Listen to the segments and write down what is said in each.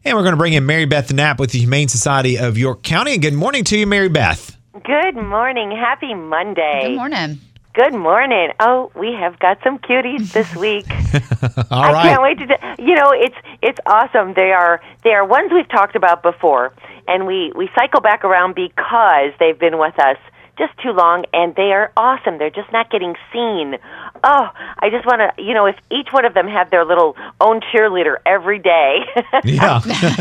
And we're going to bring in Mary Beth Knapp with the Humane Society of York County. And good morning to you, Mary Beth. Good morning. Happy Monday. Good morning. Good morning. Oh, we have got some cuties this week. All right. I can't wait to. It's awesome. They are ones we've talked about before, and we cycle back around because they've been with us just too long, and they are awesome. They're just not getting seen. Oh, I just want to, if each one of them had their little own cheerleader every day. Yeah.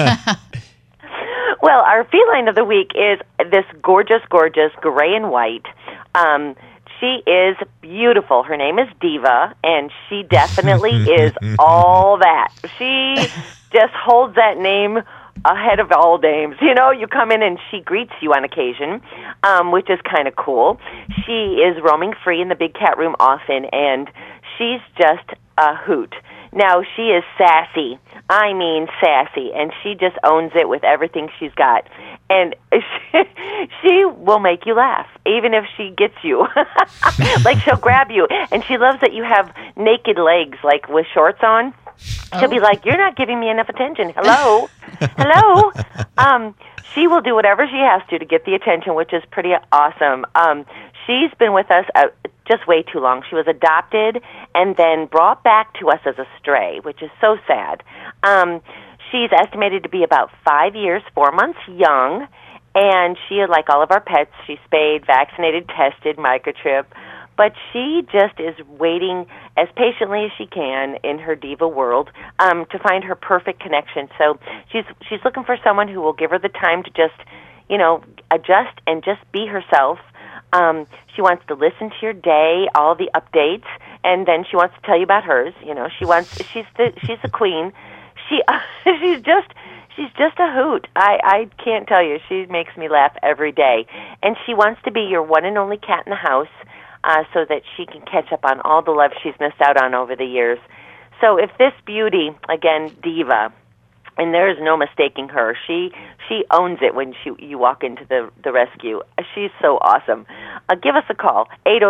Well, our feline of the week is this gorgeous, gorgeous gray and white. She is beautiful. Her name is Diva, and she definitely is all that. She just holds that name ahead of all names. You come in and she greets you on occasion, which is kind of cool. She is roaming free in the big cat room often, and she's just a hoot. Now, she is sassy. I mean sassy, and she just owns it with everything she's got. And she will make you laugh, even if she gets you. Like, she'll grab you, and she loves that you have naked legs, like with shorts on. She'll be like, "You're not giving me enough attention. Hello? Hello?" She will do whatever she has to get the attention, which is pretty awesome. She's been with us just way too long. She was adopted and then brought back to us as a stray, which is so sad. She's estimated to be about 5 years, 4 months young, and she, like all of our pets, she's spayed, vaccinated, tested, microchip, but she just is waiting as patiently as she can in her diva world to find her perfect connection. So she's looking for someone who will give her the time to just, adjust and just be herself. She wants to listen to your day, all the updates, and then she wants to tell you about hers. She's the queen. She's just a hoot. I can't tell you. She makes me laugh every day. And she wants to be your one and only cat in the house so that she can catch up on all the love she's missed out on over the years. So if this beauty, again, Diva, and there is no mistaking her, she owns it when you walk into the rescue. She's so awesome. Give us a call,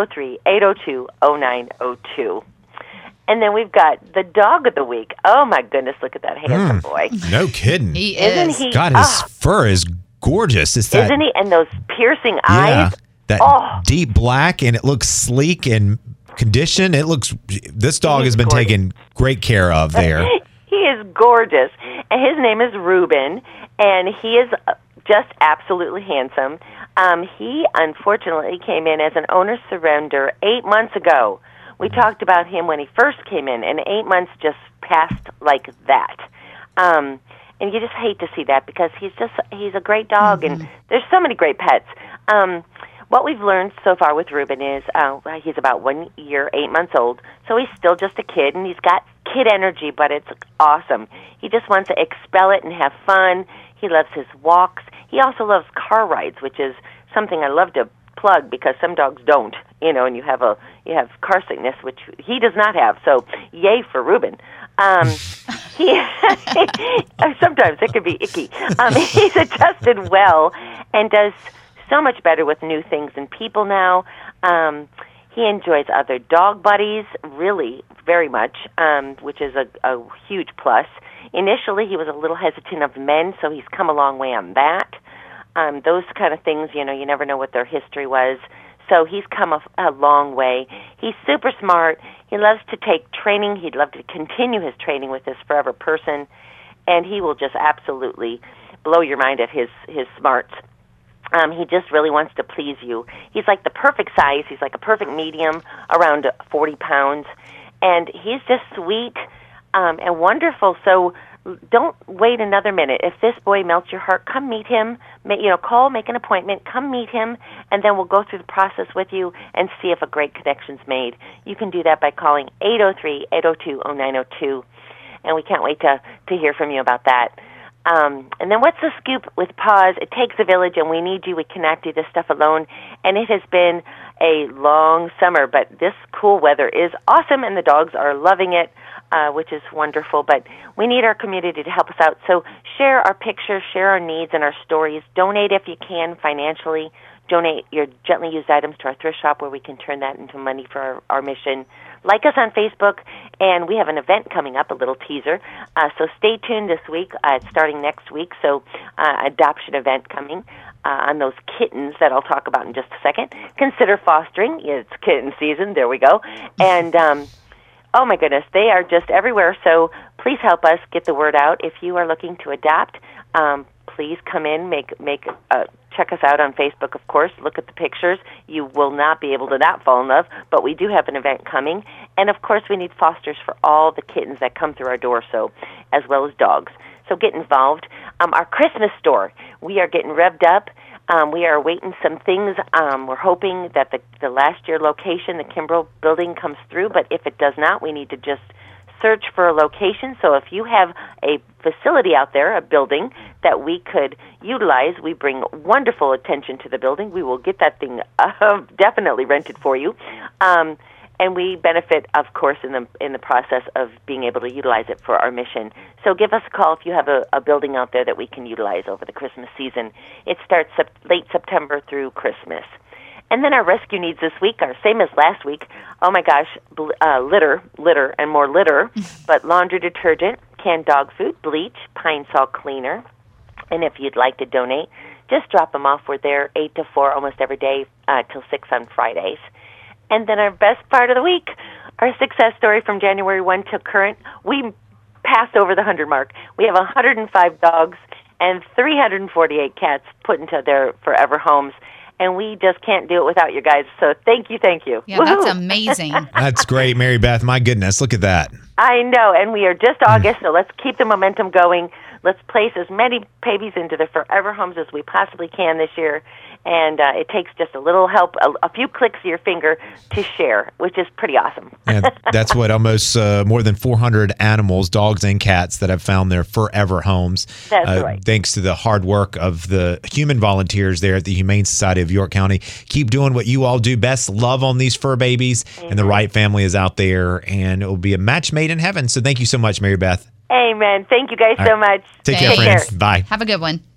803-802-0902. And then we've got the dog of the week. Oh, my goodness, look at that handsome boy. No kidding. He Isn't is. he? God, his fur is gorgeous. Isn't he? And those piercing eyes. That deep black, and it looks sleek and conditioned. This dog has been taken great care of there. He is gorgeous. And his name is Reuben, and he is just absolutely handsome. He, unfortunately, came in as an owner surrender 8 months ago. We talked about him when he first came in, and 8 months just passed like that. And you just hate to see that because he's a great dog, and there's so many great pets. What we've learned so far with Reuben is he's about 1 year, 8 months old, so he's still just a kid, and he's got kid energy, but it's awesome. He just wants to expel it and have fun. He loves his walks. He also loves car rides, which is something I love to plug because some dogs don't, and you have car sickness, which he does not have. So yay for Reuben. He sometimes it can be icky. He's adjusted well and does so much better with new things and people now. He enjoys other dog buddies really very much, which is a huge plus. Initially, he was a little hesitant of men, so he's come a long way on that. Those kind of things, you never know what their history was. So he's come a long way. He's super smart. He loves to take training. He'd love to continue his training with this forever person, and he will just absolutely blow your mind at his smarts. He just really wants to please you. He's like the perfect size. He's like a perfect medium, around 40 pounds, and he's just sweet and wonderful. So don't wait another minute. If this boy melts your heart, come meet him. Call, make an appointment, come meet him, and then we'll go through the process with you and see if a great connection's made. You can do that by calling 803-802-0902, and we can't wait to hear from you about that. And then what's the scoop with Paws? It takes a village, and we need you. We cannot do this stuff alone. And it has been a long summer, but this cool weather is awesome, and the dogs are loving it, which is wonderful. But we need our community to help us out. So share our pictures, share our needs and our stories. Donate if you can financially. Donate your gently used items to our thrift shop where we can turn that into money for our mission. like us on Facebook, and we have an event coming up, a little teaser. So stay tuned this week. It's starting next week, so adoption event coming on those kittens that I'll talk about in just a second. Consider fostering. It's kitten season. There we go. And oh my goodness, they are just everywhere. So please help us get the word out. If you are looking to adopt, please come in, check us out on Facebook, of course. Look at the pictures. You will not be able to not fall in love, but we do have an event coming. And, of course, we need fosters for all the kittens that come through our door, so as well as dogs. So get involved. Our Christmas store, we are getting revved up. We are awaiting some things. We're hoping that the last year location, the Kimbrough building, comes through, but if it does not, we need to just search for a location. So if you have a facility out there, a building that we could utilize, we bring wonderful attention to the building. We will get that thing definitely rented for you. And we benefit, of course, in the process of being able to utilize it for our mission. So give us a call if you have a building out there that we can utilize over the Christmas season. It starts late September through Christmas. And then our rescue needs this week are same as last week. Oh my gosh, litter, and more litter, but laundry detergent, canned dog food, bleach, pine salt cleaner. And if you'd like to donate, just drop them off. We're there 8 to 4 almost every day till 6 on Fridays. And then our best part of the week, our success story from January 1 to current, we passed over the 100 mark. We have 105 dogs and 348 cats put into their forever homes. And we just can't do it without you guys. So thank you. Yeah, Woo-hoo. That's amazing. That's great, Mary Beth. My goodness, look at that. I know, and we are just August, so let's keep the momentum going. Let's place as many babies into the forever homes as we possibly can this year. And it takes just a little help, a few clicks of your finger to share, which is pretty awesome. And that's what almost more than 400 animals, dogs and cats, that have found their forever homes. That's right. Thanks to the hard work of the human volunteers there at the Humane Society of York County. Keep doing what you all do best. Love on these fur babies, and the right family is out there, and it will be a match made in heaven. So thank you so much, Mary Beth. Amen. Thank you guys so much. Take care, friends. Bye. Have a good one.